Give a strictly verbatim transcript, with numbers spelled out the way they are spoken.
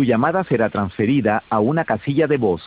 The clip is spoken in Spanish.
Tu llamada será transferida a una casilla de voz.